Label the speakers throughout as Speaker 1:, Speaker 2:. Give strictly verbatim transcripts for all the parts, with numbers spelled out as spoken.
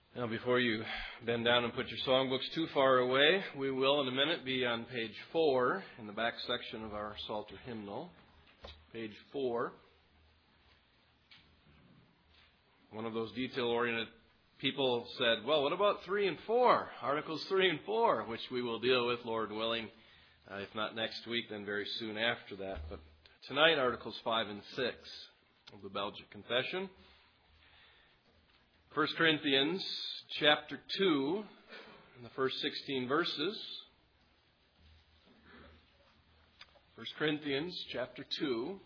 Speaker 1: Now, before you bend down and put your songbooks too far away, we will in a minute be on page four in the back section of our Psalter hymnal. Page four. One of those detail-oriented people said, well, what about three and four? Articles three and four, which we will deal with, Lord willing, uh, if not next week, then very soon after that. But tonight, Articles five and six of the Belgic Confession. First Corinthians chapter two, in the first sixteen verses. First Corinthians chapter two.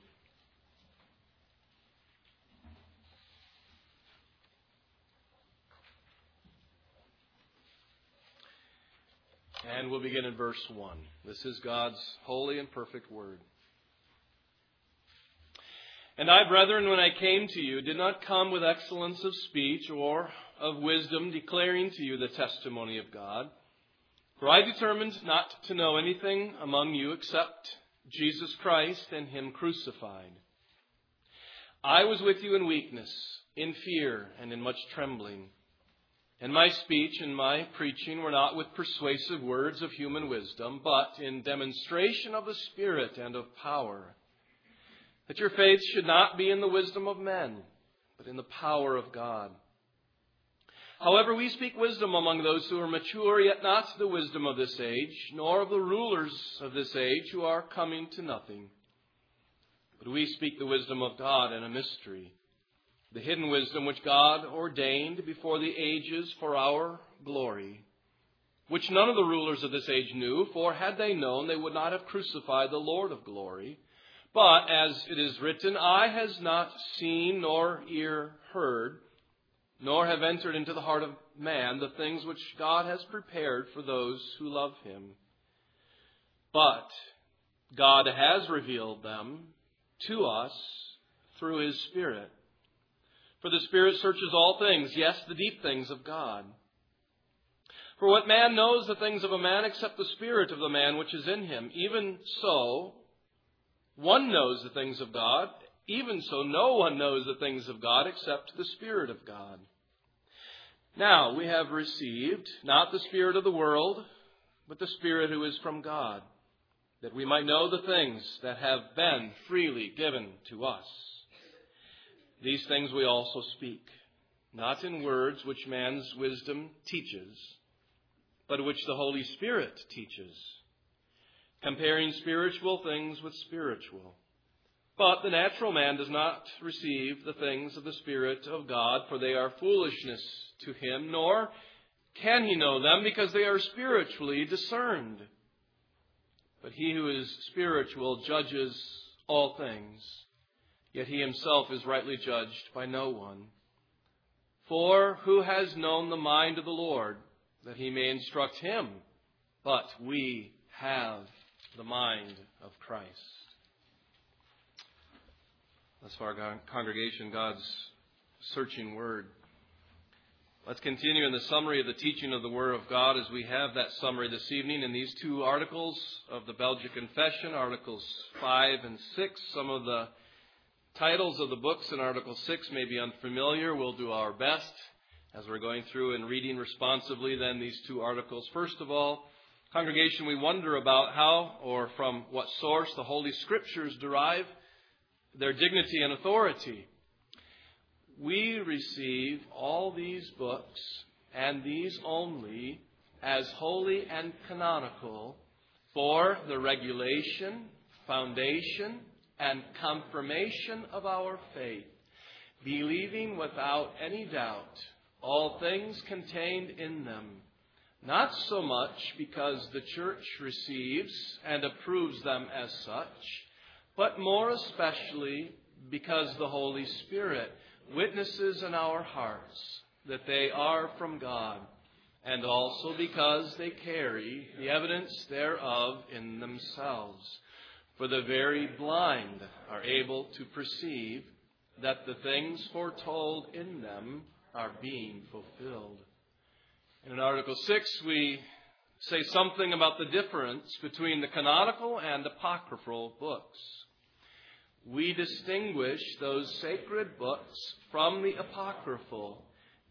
Speaker 1: And we'll begin in verse one. This is God's holy and perfect word. And I, brethren, when I came to you, did not come with excellence of speech or of wisdom, declaring to you the testimony of God. For I determined not to know anything among you except Jesus Christ and Him crucified. I was with you in weakness, in fear, and in much trembling. And my speech and my preaching were not with persuasive words of human wisdom, but in demonstration of the Spirit and of power, that your faith should not be in the wisdom of men, but in the power of God. However, we speak wisdom among those who are mature, yet not the wisdom of this age, nor of the rulers of this age who are coming to nothing. But we speak the wisdom of God in a mystery, the hidden wisdom which God ordained before the ages for our glory, which none of the rulers of this age knew, for had they known, they would not have crucified the Lord of glory. But, as it is written, eye has not seen, nor ear heard, nor have entered into the heart of man the things which God has prepared for those who love Him. But God has revealed them to us through His Spirit. For the Spirit searches all things, yes, the deep things of God. For what man knows the things of a man except the Spirit of the man which is in him? Even so, one knows the things of God. Even so, no one knows the things of God except the Spirit of God. Now, we have received not the spirit of the world, but the Spirit who is from God, that we might know the things that have been freely given to us. These things we also speak, not in words which man's wisdom teaches, but which the Holy Spirit teaches, comparing spiritual things with spiritual. But the natural man does not receive the things of the Spirit of God, for they are foolishness to him, nor can he know them, because they are spiritually discerned. But he who is spiritual judges all things, yet he himself is rightly judged by no one. For who has known the mind of the Lord, that he may instruct him? But we have the mind of Christ. Thus far, congregation, God's searching word. Let's continue in the summary of the teaching of the Word of God as we have that summary this evening in these two articles of the Belgic Confession, Articles five and six. Some of the titles of the books in Article six may be unfamiliar. We'll do our best as we're going through and reading responsively then these two articles. First of all, congregation, we wonder about how or from what source the Holy Scriptures derive their dignity and authority. We receive all these books, and these only, as holy and canonical for the regulation, foundation, and confirmation of our faith, believing without any doubt all things contained in them, not so much because the Church receives and approves them as such, but more especially because the Holy Spirit witnesses in our hearts that they are from God, and also because they carry the evidence thereof in themselves. For the very blind are able to perceive that the things foretold in them are being fulfilled. In Article six, we say something about the difference between the canonical and apocryphal books. We distinguish those sacred books from the apocryphal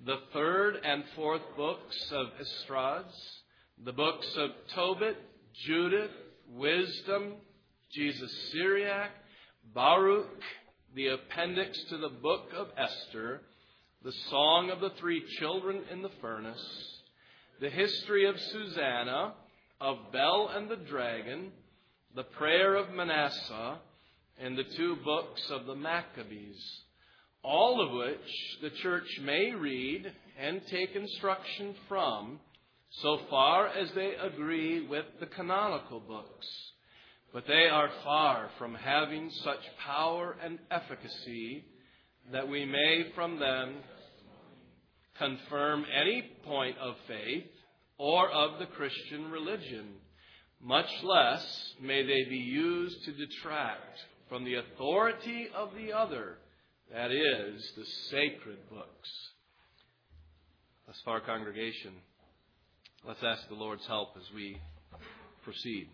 Speaker 1: the third and fourth books of Esdras, the books of Tobit, Judith, Wisdom, Jesus Syriac, Baruch, the appendix to the book of Esther, the Song of the Three Children in the Furnace, the history of Susanna, of Bel and the Dragon, the prayer of Manasseh, and the two books of the Maccabees, all of which the church may read and take instruction from, so far as they agree with the canonical books. But they are far from having such power and efficacy that we may from them confirm any point of faith or of the Christian religion, much less may they be used to detract from the authority of the other, that is, the sacred books. Thus far, congregation, let's ask the Lord's help as we proceed.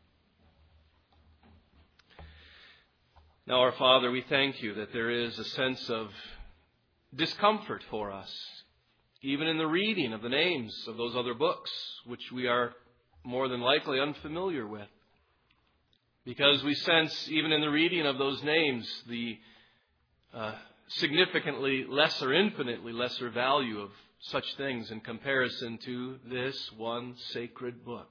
Speaker 1: Now, our Father, we thank you that there is a sense of discomfort for us, even in the reading of the names of those other books, which we are more than likely unfamiliar with. Because we sense, even in the reading of those names, the uh, significantly lesser, infinitely lesser value of such things in comparison to this one sacred book.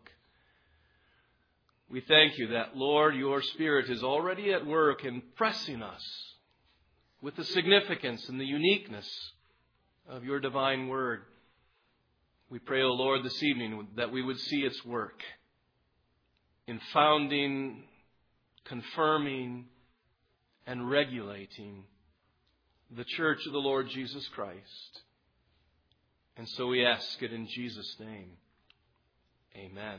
Speaker 1: We thank you that, Lord, your Spirit is already at work impressing us with the significance and the uniqueness of your divine word. We pray, O Lord, this evening that we would see its work in founding, confirming, and regulating the church of the Lord Jesus Christ. And so we ask it in Jesus' name. Amen.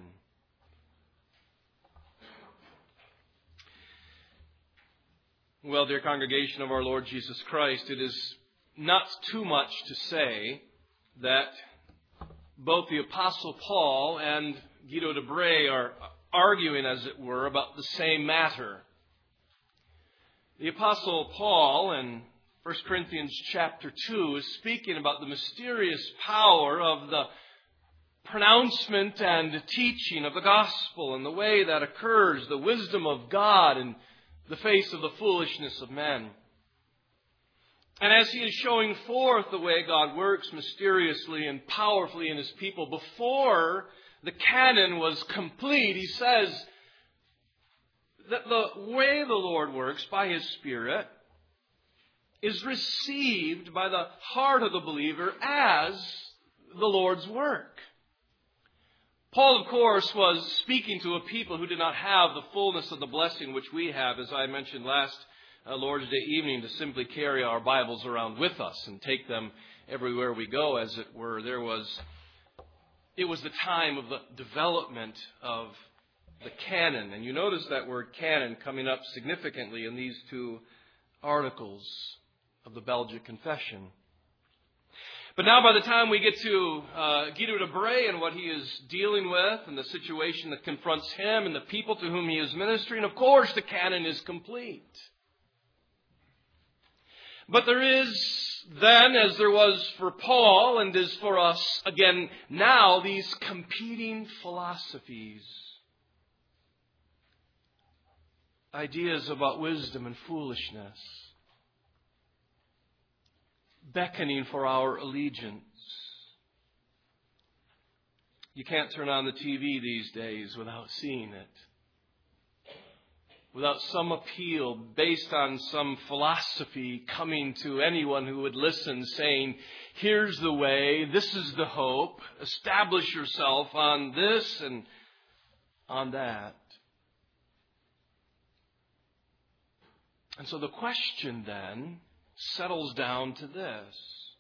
Speaker 1: Well, dear congregation of our Lord Jesus Christ, it is not too much to say that both the Apostle Paul and Guido de Brès are arguing, as it were, about the same matter. The Apostle Paul in First Corinthians chapter two is speaking about the mysterious power of the pronouncement and teaching of the gospel and the way that occurs, the wisdom of God in the face of the foolishness of men. And as he is showing forth the way God works mysteriously and powerfully in his people, before the canon was complete, he says that the way the Lord works by his Spirit is received by the heart of the believer as the Lord's work. Paul, of course, was speaking to a people who did not have the fullness of the blessing which we have, as I mentioned last uh, Lord's Day evening, to simply carry our Bibles around with us and take them everywhere we go, as it were. There was, it was the time of the development of the canon. And you notice that word canon coming up significantly in these two articles of the Belgic Confession. But now by the time we get to uh, Guido de Brès and what he is dealing with and the situation that confronts him and the people to whom he is ministering, of course the canon is complete. But there is then, as there was for Paul and is for us again now, these competing philosophies. Ideas about wisdom and foolishness. Beckoning for our allegiance. You can't turn on the T V these days without seeing it. Without some appeal based on some philosophy coming to anyone who would listen, saying, here's the way, this is the hope, establish yourself on this and on that. And so the question then settles down to this.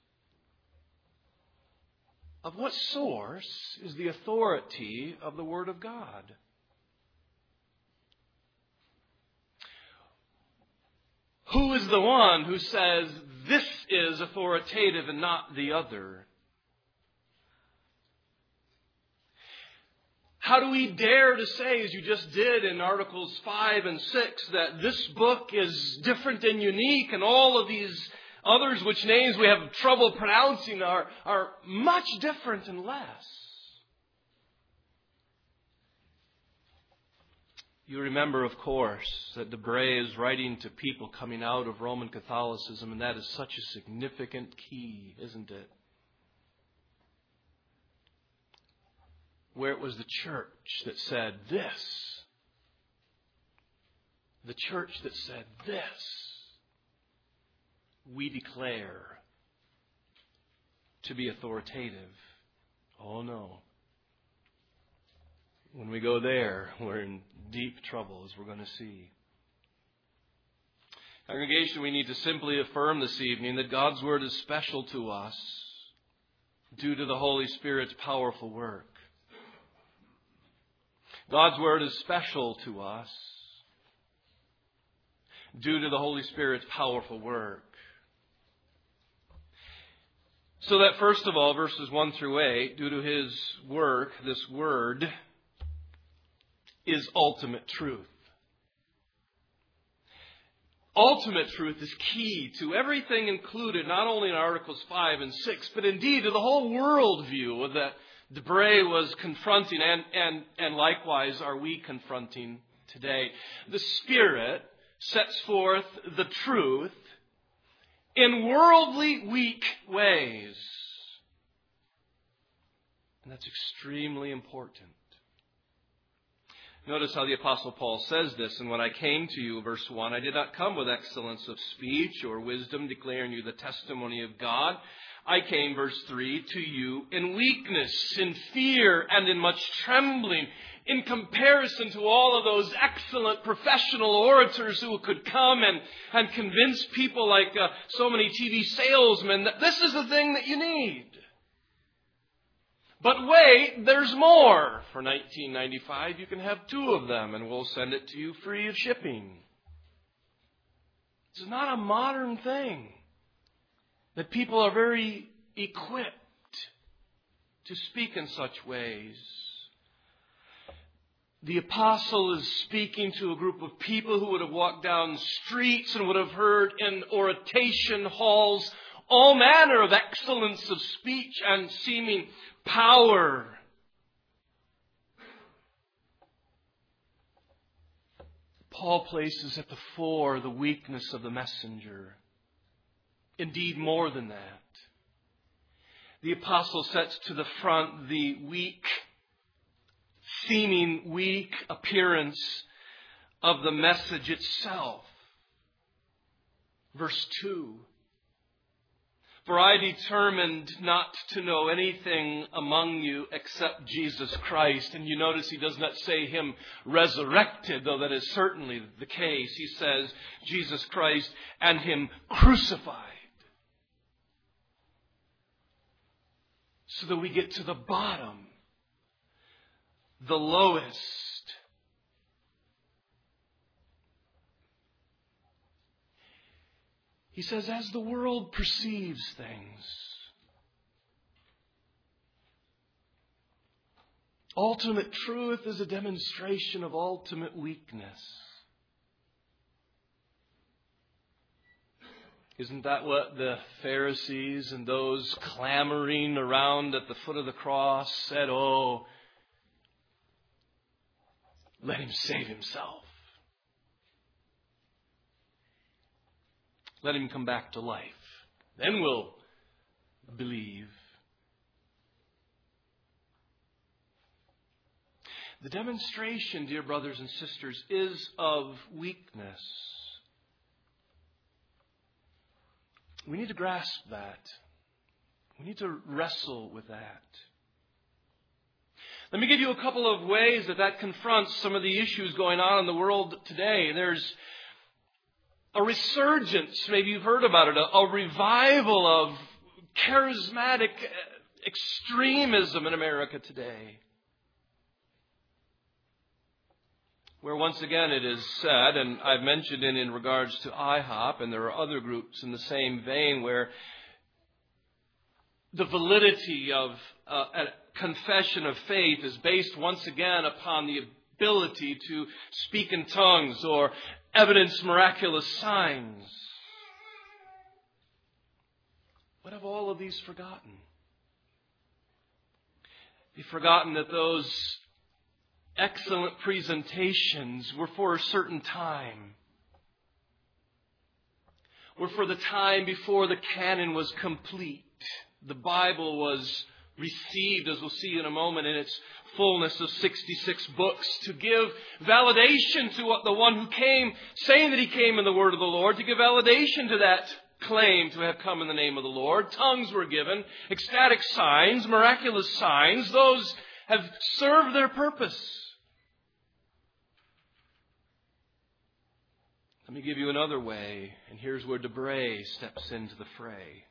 Speaker 1: Of what source is the authority of the Word of God? Who is the one who says this is authoritative and not the other? How do we dare to say, as you just did in Articles five and six, that this book is different and unique and all of these Others which names we have trouble pronouncing are, are much different and less. You remember, of course, that Debray is writing to people coming out of Roman Catholicism, and that is such a significant key, isn't it? Where it was the church that said this. The church that said this. We declare to be authoritative. Oh no. When we go there, we're in deep trouble, as we're going to see. Congregation, we need to simply affirm this evening that God's Word is special to us due to the Holy Spirit's powerful work. God's Word is special to us due to the Holy Spirit's powerful work. So that first of all, verses one through eight, due to His work, this Word is ultimate truth. Ultimate truth is key to everything included, not only in Articles five and six, but indeed to the whole worldview that Debray was confronting, and, and, and likewise are we confronting today. The Spirit sets forth the truth in worldly, weak ways. And that's extremely important. Notice how the Apostle Paul says this. And when I came to you, verse one, I did not come with excellence of speech or wisdom, declaring you the testimony of God. I came, verse three, to you in weakness, in fear, and in much trembling, in comparison to all of those excellent professional orators who could come and, and convince people like uh, so many T V salesmen that this is the thing that you need. But wait, there's more. For nineteen ninety-five, you can have two of them, and we'll send it to you free of shipping. It's not a modern thing that people are very equipped to speak in such ways. The apostle is speaking to a group of people who would have walked down streets and would have heard in oration halls all manner of excellence of speech and seeming power. Paul places at the fore the weakness of the messenger. Indeed, more than that. The apostle sets to the front the weak, seeming weak appearance of the message itself. Verse two. For I determined not to know anything among you except Jesus Christ. And you notice he does not say Him resurrected, though that is certainly the case. He says Jesus Christ and Him crucified. So that we get to the bottom, the lowest. He says, as the world perceives things, ultimate truth is a demonstration of ultimate weakness. Isn't that what the Pharisees and those clamoring around at the foot of the cross said? Oh, let Him save Himself. Let Him come back to life. Then we'll believe. The demonstration, dear brothers and sisters, is of weakness. We need to grasp that. We need to wrestle with that. Let me give you a couple of ways that that confronts some of the issues going on in the world today. There's a resurgence, maybe you've heard about it, a, a revival of charismatic extremism in America today. Where once again it is said, and I've mentioned it in regards to I HOP, and there are other groups in the same vein, where the validity of uh, a confession of faith is based once again upon the ability to speak in tongues or evidence miraculous signs. What have all of these forgotten? They've forgotten that those excellent presentations were for a certain time. Were for the time before the canon was complete. The Bible was received, as we'll see in a moment, in its fullness of sixty-six books, to give validation to what the one who came, saying that he came in the word of the Lord, to give validation to that claim to have come in the name of the Lord. Tongues were given, ecstatic signs, miraculous signs. Those have served their purpose. Let me give you another way, and here's where Debray steps into the fray.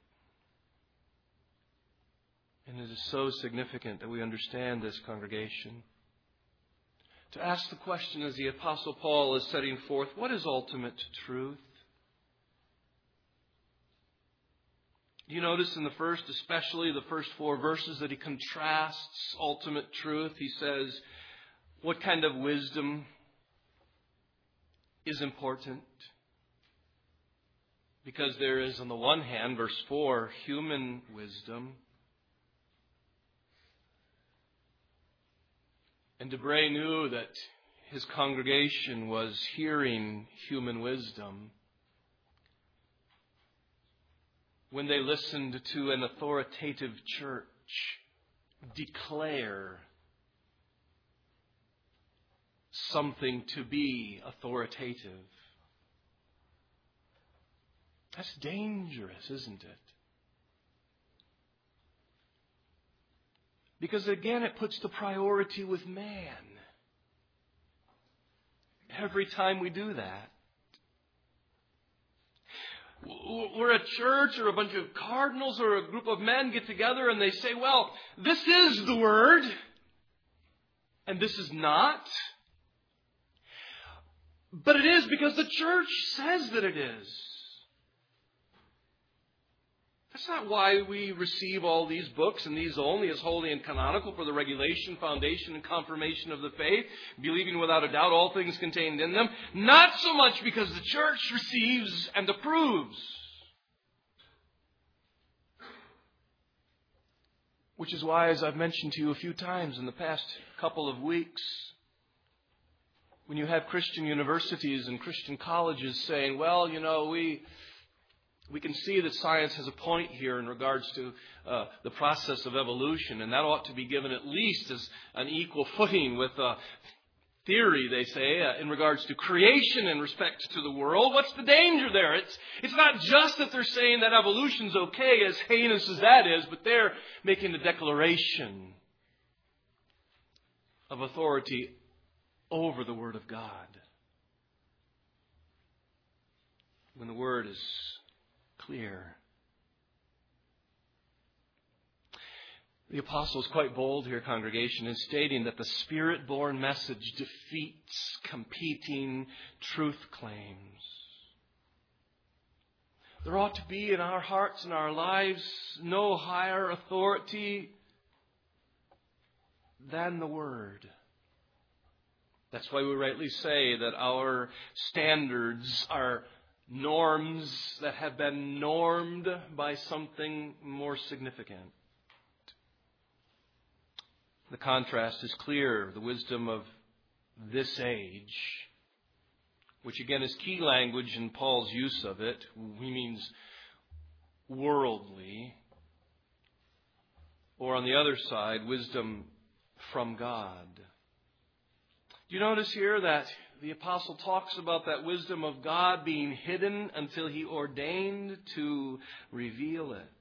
Speaker 1: And it is so significant that we understand this, congregation. To ask the question, as the Apostle Paul is setting forth, what is ultimate truth? Do you notice in the first, especially the first four verses, that he contrasts ultimate truth? He says, what kind of wisdom is important? Because there is, on the one hand, verse four, human wisdom. And Debray knew that his congregation was hearing human wisdom when they listened to an authoritative church declare something to be authoritative. That's dangerous, isn't it? Because again, it puts the priority with man. Every time we do that. We're a church or a bunch of cardinals or a group of men get together and they say, well, this is the word and this is not. But it is because the church says that it is. That's not why we receive all these books and these only as holy and canonical for the regulation, foundation, and confirmation of the faith, believing without a doubt all things contained in them. Not so much because the church receives and approves. Which is why, as I've mentioned to you a few times in the past couple of weeks, when you have Christian universities and Christian colleges saying, well, you know, we... We can see that science has a point here in regards to uh, the process of evolution, and that ought to be given at least as an equal footing with uh, theory, they say, uh, in regards to creation in respect to the world. What's the danger there? It's, it's not just that they're saying that evolution's okay, as heinous as that is, but they're making a declaration of authority over the Word of God. When the Word is clear. The apostle is quite bold here, congregation, in stating that the Spirit-born message defeats competing truth claims. There ought to be in our hearts and our lives no higher authority than the Word. That's why we rightly say that our standards are norms that have been normed by something more significant. The contrast is clear. The wisdom of this age, which again is key language in Paul's use of it. He means worldly. Or on the other side, wisdom from God. Do you notice here that the apostle talks about that wisdom of God being hidden until he ordained to reveal it?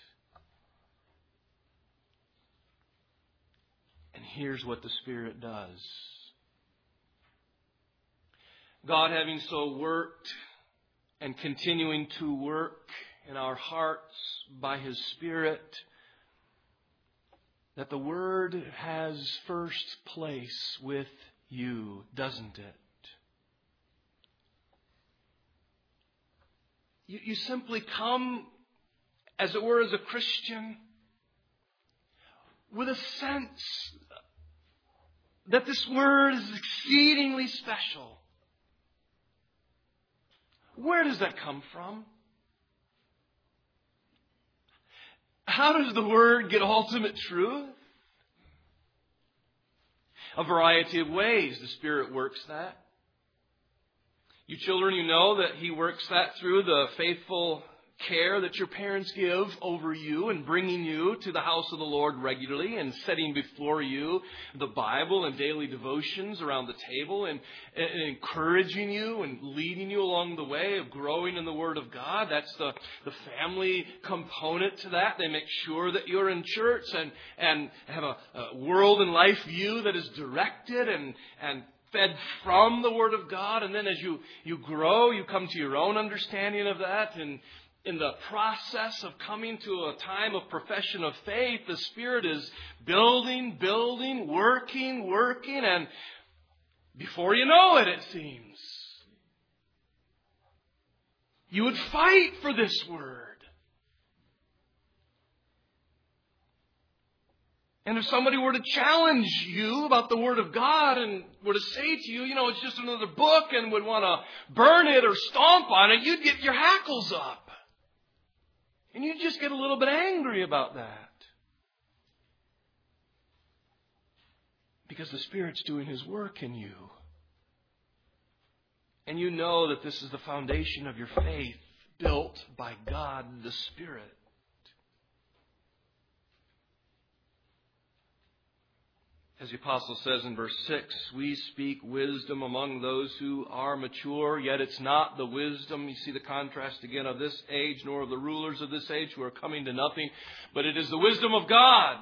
Speaker 1: And here's what the Spirit does. God having so worked and continuing to work in our hearts by His Spirit, that the Word has first place with you, doesn't it? You, you simply come, as it were, as a Christian, with a sense that this Word is exceedingly special. Where does that come from? How does the Word get ultimate truth? A variety of ways the Spirit works that. You children, you know that He works that through the faithful care that your parents give over you and bringing you to the house of the Lord regularly and setting before you the Bible and daily devotions around the table and, and encouraging you and leading you along the way of growing in the Word of God. That's the, the family component to that. They make sure that you're in church and, and have a, a world and life view that is directed and, and fed from the Word of God. And then as you, you grow, you come to your own understanding of that. And in the process of coming to a time of profession of faith, the Spirit is building, building, working, working. And before you know it, it seems, you would fight for this Word. And if somebody were to challenge you about the Word of God and were to say to you, you know, it's just another book and would want to burn it or stomp on it, you'd get your hackles up. And you'd just get a little bit angry about that. Because the Spirit's doing His work in you. And you know that this is the foundation of your faith, built by God the Spirit. As the apostle says in verse six, we speak wisdom among those who are mature, yet it's not the wisdom, you see the contrast again, of this age, nor of the rulers of this age who are coming to nothing, but it is the wisdom of God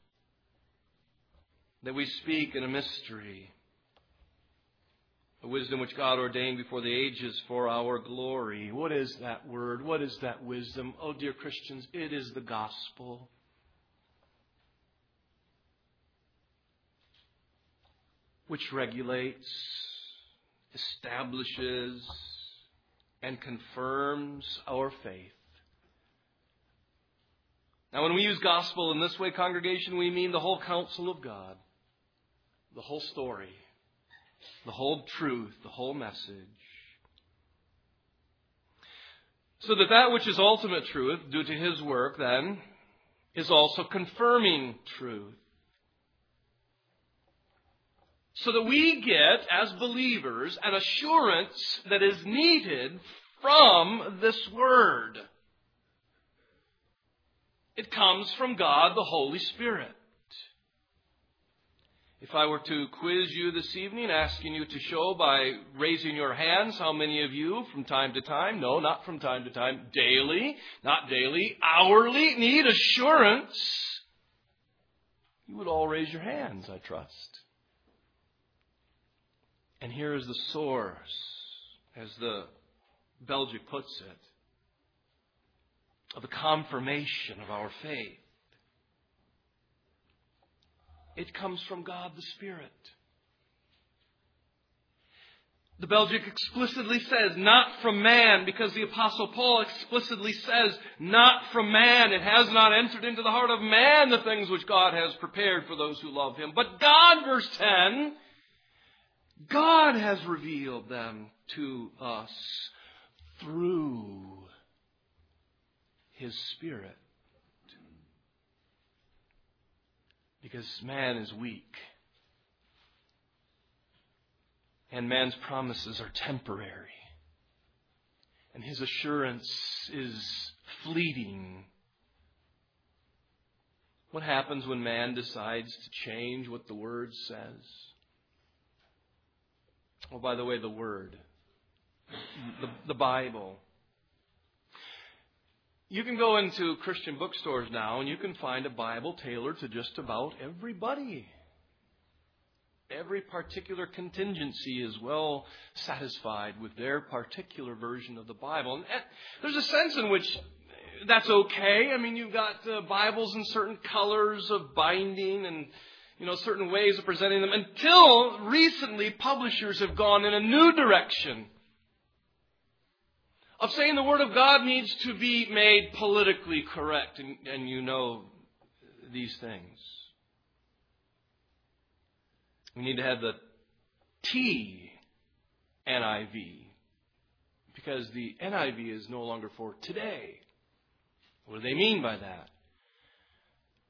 Speaker 1: that we speak in a mystery. A wisdom which God ordained before the ages for our glory. What is that word? What is that wisdom? Oh, dear Christians, it is the gospel. Which regulates, establishes, and confirms our faith. Now, when we use gospel in this way, congregation, we mean the whole counsel of God, the whole story, the whole truth, the whole message. So that that which is ultimate truth, due to His work, then, is also confirming truth. So that we get, as believers, an assurance that is needed from this Word. It comes from God, the Holy Spirit. If I were to quiz you this evening, asking you to show by raising your hands how many of you from time to time, no, not from time to time, daily, not daily, hourly, need assurance, you would all raise your hands, I trust. And here is the source, as the Belgic puts it, of the confirmation of our faith. It comes from God the Spirit. The Belgic explicitly says, not from man, because the Apostle Paul explicitly says, not from man. It has not entered into the heart of man the things which God has prepared for those who love Him. But God, verse ten, God has revealed them to us through His Spirit. Because man is weak. And man's promises are temporary. And his assurance is fleeting. What happens when man decides to change what the Word says? Oh, by the way, the Word, the, the Bible. You can go into Christian bookstores now and you can find a Bible tailored to just about everybody. Every particular contingency is well satisfied with their particular version of the Bible. And there's a sense in which that's okay. I mean, you've got uh, Bibles in certain colors of binding and, you know, certain ways of presenting them. Until recently, publishers have gone in a new direction of saying the Word of God needs to be made politically correct. And, and you know these things. We need to have the T N I V. Because the N I V is no longer for today. What do they mean by that?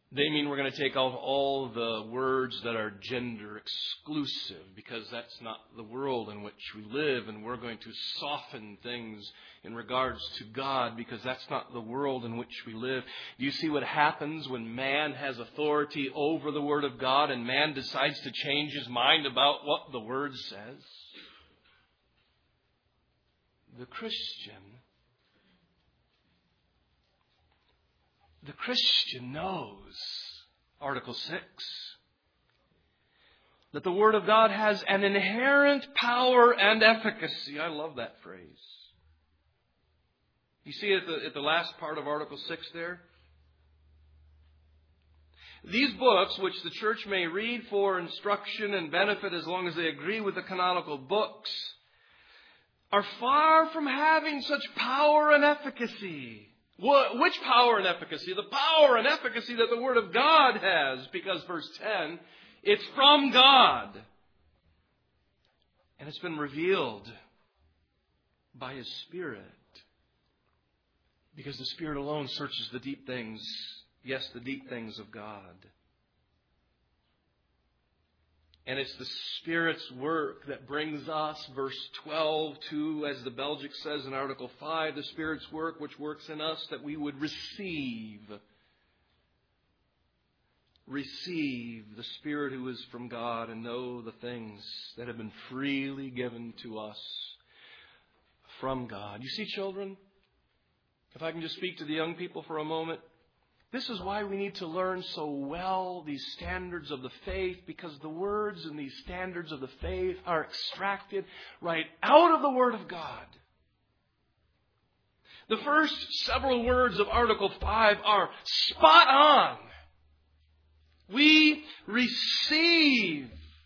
Speaker 1: They mean we're going to take off all the words that are gender exclusive, because that's not the world in which we live, and we're going to soften things in regards to God, because that's not the world in which we live. Do you see what happens when man has authority over the Word of God and man decides to change his mind about what the Word says? The Christian The Christian knows, Article six, that the Word of God has an inherent power and efficacy. I love that phrase. You see at the, at the last part of Article six there? These books, which the church may read for instruction and benefit as long as they agree with the canonical books, are far from having such power and efficacy. Which power and efficacy? The power and efficacy that the Word of God has. Because verse ten, it's from God. And it's been revealed by His Spirit. Because the Spirit alone searches the deep things. Yes, the deep things of God. And it's the Spirit's work that brings us, verse twelve, to, as the Belgic says in Article five, the Spirit's work which works in us that we would receive. Receive the Spirit who is from God and know the things that have been freely given to us from God. You see, children, if I can just speak to the young people for a moment, this is why we need to learn so well these standards of the faith, because the words in these standards of the faith are extracted right out of the Word of God. The first several words of Article five are spot on. We receive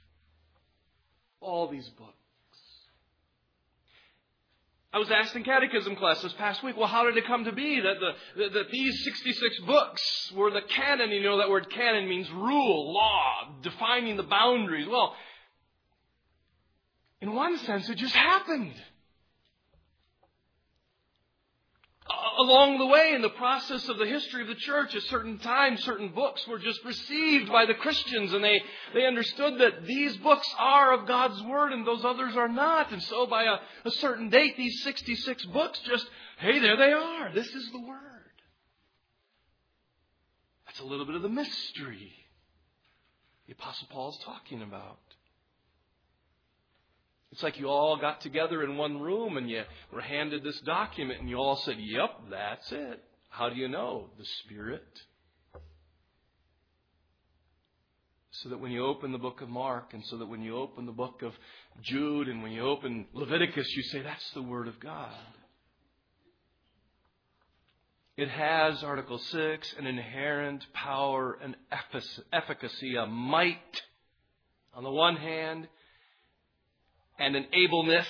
Speaker 1: all these books. I was asked in catechism class this past week, well, how did it come to be that the, that these sixty-six books were the canon? You know, that word canon means rule, law, defining the boundaries. Well, in one sense, it just happened. Along the way, in the process of the history of the church, at certain times, certain books were just received by the Christians, and they, they understood that these books are of God's Word and those others are not. And so by a, a certain date, these sixty-six books just, hey, there they are. This is the Word. That's a little bit of the mystery the Apostle Paul's talking about. It's like you all got together in one room and you were handed this document and you all said, yep, that's it. How do you know? The Spirit. So that when you open the book of Mark, and so that when you open the book of Jude, and when you open Leviticus, you say, that's the Word of God. It has, Article six, an inherent power and efficacy, a might on the one hand, and an ableness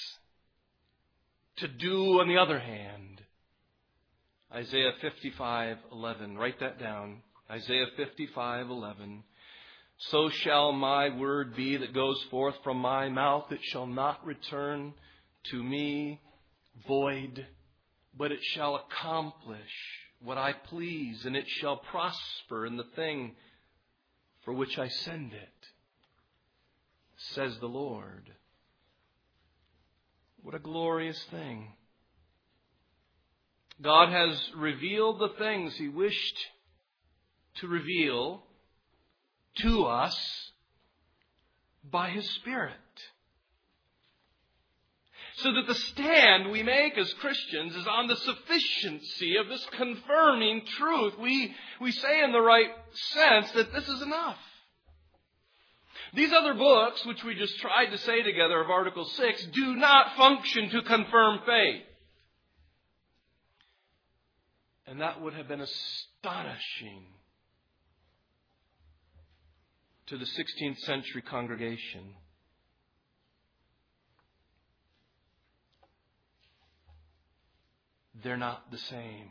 Speaker 1: to do on the other hand. Isaiah fifty-five eleven. Write that down. Isaiah fifty-five eleven. So shall my word be that goes forth from my mouth. It shall not return to me void, but it shall accomplish what I please, and it shall prosper in the thing for which I send it, says the Lord. What a glorious thing. God has revealed the things He wished to reveal to us by His Spirit. So that the stand we make as Christians is on the sufficiency of this confirming truth. We, we say in the right sense that this is enough. These other books, which we just tried to say together of Article six, do not function to confirm faith. And that would have been astonishing to the sixteenth century congregation. They're not the same.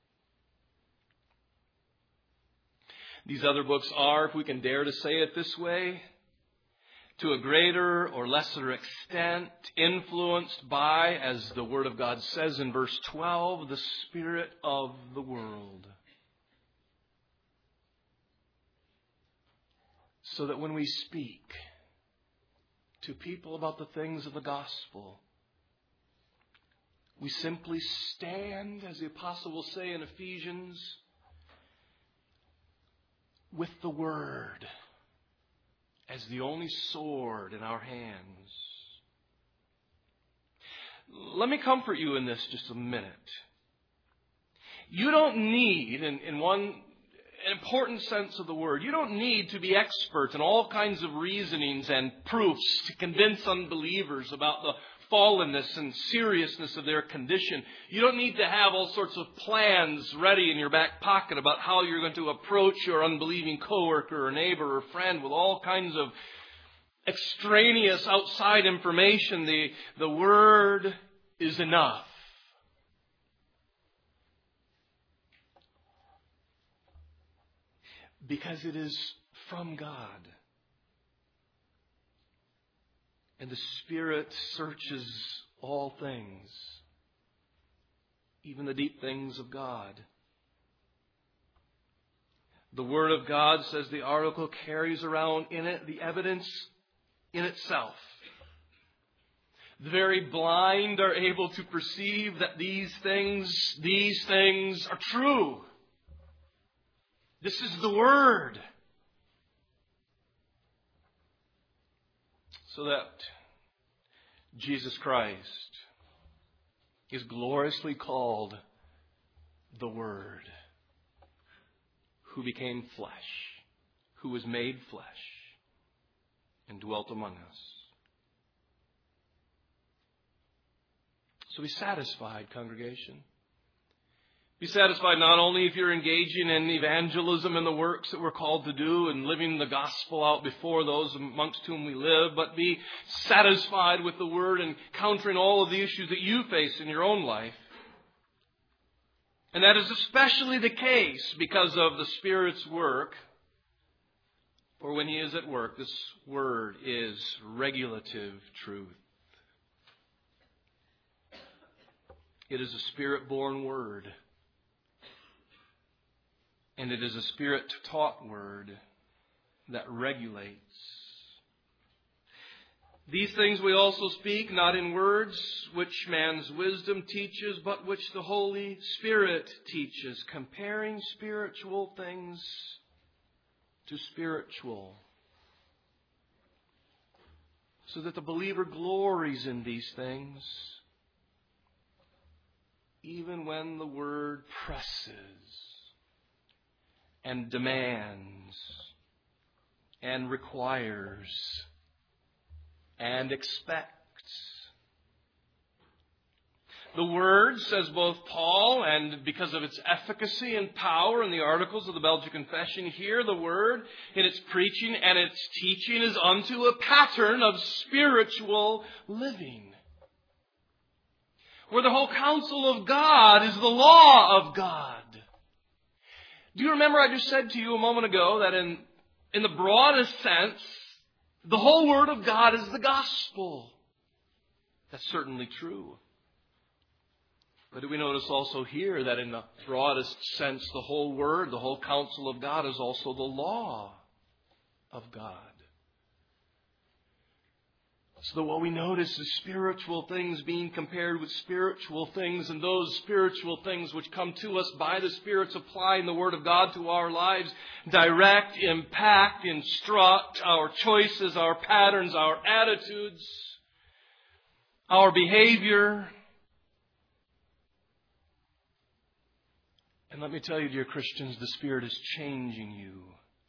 Speaker 1: These other books are, if we can dare to say it this way, to a greater or lesser extent, influenced by, as the Word of God says in verse twelve, the spirit of the world. So that when we speak to people about the things of the gospel, we simply stand, as the apostle will say in Ephesians, with the Word as the only sword in our hands. Let me comfort you in this just a minute. You don't need, in, in one an important sense of the word, you don't need to be expert in all kinds of reasonings and proofs to convince unbelievers about the fallenness and seriousness of their condition. You don't need to have all sorts of plans ready in your back pocket about how you're going to approach your unbelieving coworker or neighbor or friend with all kinds of extraneous outside information. The, the Word is enough. Because it is from God. And the Spirit searches all things, even the deep things of God. The Word of God, says the article, carries around in it the evidence in itself. The very blind are able to perceive that these things, these things are true. This is the Word. So that Jesus Christ is gloriously called the Word, who became flesh, who was made flesh, and dwelt among us. So be satisfied, congregation. Be satisfied not only if you're engaging in evangelism and the works that we're called to do and living the gospel out before those amongst whom we live, but be satisfied with the Word and countering all of the issues that you face in your own life. And that is especially the case because of the Spirit's work. For when He is at work, this Word is regulative truth. It is a Spirit-born Word. And it is a Spirit-taught Word that regulates. These things we also speak, not in words which man's wisdom teaches, but which the Holy Spirit teaches, comparing spiritual things to spiritual, so that the believer glories in these things, even when the Word presses and demands and requires and expects. The Word, says both Paul, and because of its efficacy and power in the articles of the Belgian Confession here, the Word in its preaching and its teaching is unto a pattern of spiritual living, where the whole counsel of God is the law of God. Do you remember I just said to you a moment ago that in, in the broadest sense, the whole Word of God is the gospel? That's certainly true. But do we notice also here that in the broadest sense, the whole Word, the whole counsel of God is also the law of God? So that what we notice is spiritual things being compared with spiritual things, and those spiritual things which come to us by the Spirit's applying the Word of God to our lives direct, impact, instruct our choices, our patterns, our attitudes, our behavior. And let me tell you, dear Christians, the Spirit is changing you.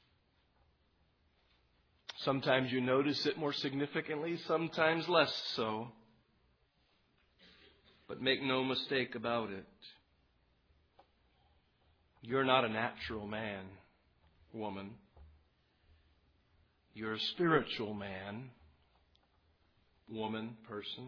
Speaker 1: Sometimes you notice it more significantly, sometimes less so. But make no mistake about it. You're not a natural man, woman. You're a spiritual man, woman, person.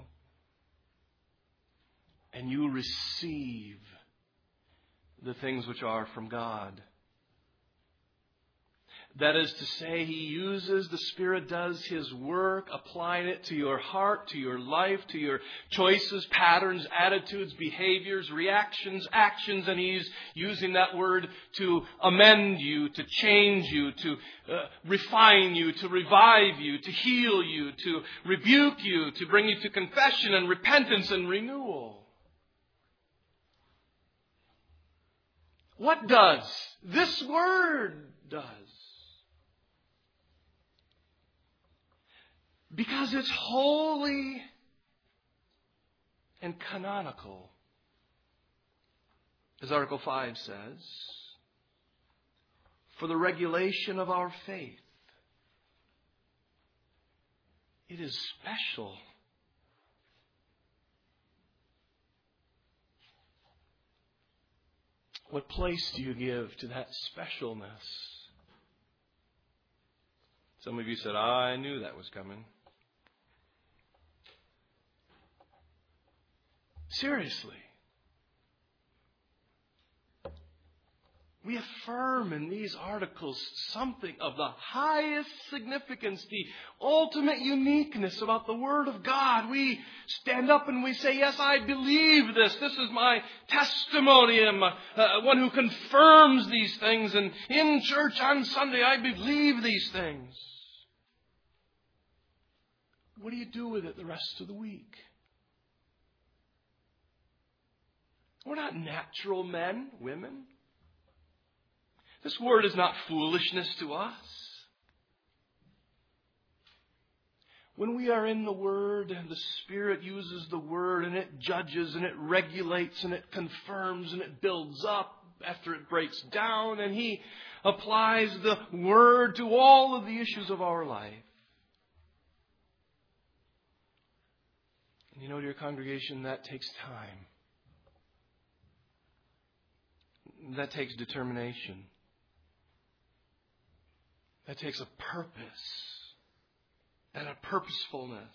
Speaker 1: And you receive the things which are from God. That is to say, He uses, the Spirit does His work, applying it to your heart, to your life, to your choices, patterns, attitudes, behaviors, reactions, actions, and He's using that word to amend you, to change you, to uh, refine you, to revive you, to heal you, to rebuke you, to bring you to confession and repentance and renewal. What does? This word does. Because it's holy and canonical. As Article five says, for the regulation of our faith. It is special. What place do you give to that specialness? Some of you said, ah, I knew that was coming. Seriously. We affirm in these articles something of the highest significance, the ultimate uniqueness about the Word of God. We stand up and we say, yes, I believe this. This is my testimony. I'm uh, one who confirms these things. And in church on Sunday, I believe these things. What do you do with it the rest of the week? We're not natural men, women. This word is not foolishness to us. When we are in the Word, the Spirit uses the Word and it judges and it regulates and it confirms and it builds up after it breaks down, and He applies the Word to all of the issues of our life. And you know, dear congregation, that takes time. That takes determination. That takes a purpose and a purposefulness.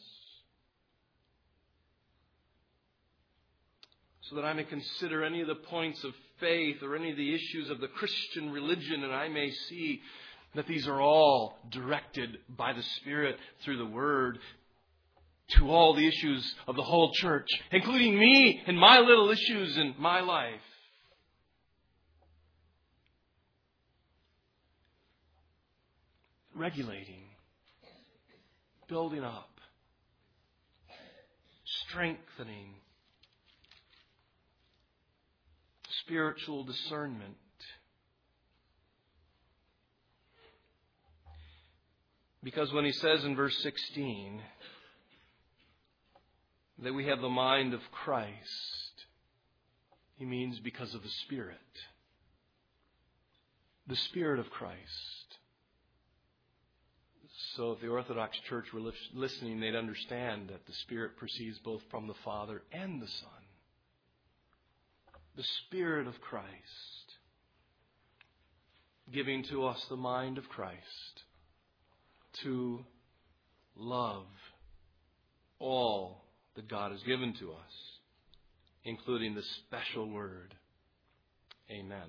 Speaker 1: So that I may consider any of the points of faith or any of the issues of the Christian religion, and I may see that these are all directed by the Spirit through the Word to all the issues of the whole church, including me and my little issues in my life. Regulating, building up, strengthening, spiritual discernment. Because when he says in verse sixteen that we have the mind of Christ, he means because of the Spirit. The Spirit of Christ. So if the Orthodox Church were listening, they'd understand that the Spirit proceeds both from the Father and the Son. The Spirit of Christ, giving to us the mind of Christ to love all that God has given to us, including the special word. Amen.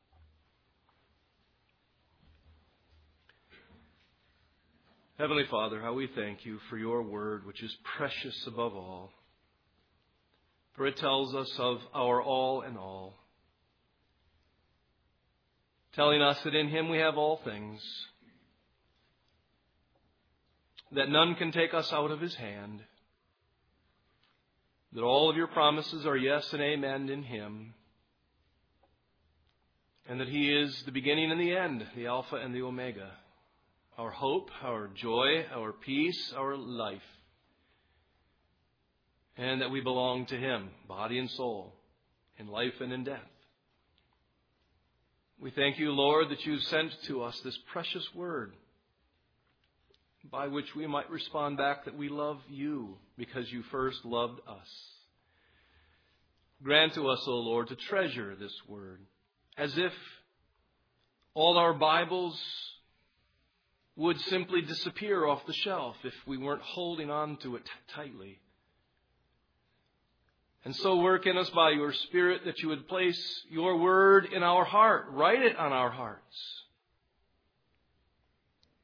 Speaker 1: Heavenly Father, how we thank you for your word, which is precious above all. For it tells us of our all in all, telling us that in Him we have all things, that none can take us out of His hand, that all of your promises are yes and amen in Him, and that He is the beginning and the end, the Alpha and the Omega, our hope, our joy, our peace, our life. And that we belong to Him, body and soul, in life and in death. We thank you, Lord, that you sent to us this precious word by which we might respond back that we love you because you first loved us. Grant to us, O Lord, to treasure this word as if all our Bibles would simply disappear off the shelf if we weren't holding on to it tightly. And so work in us by your Spirit that you would place your word in our heart, write it on our hearts,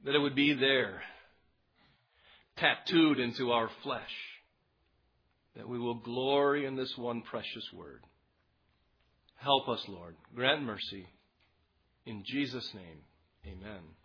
Speaker 1: that it would be there, tattooed into our flesh, that we will glory in this one precious word. Help us, Lord. Grant mercy. In Jesus' name, amen.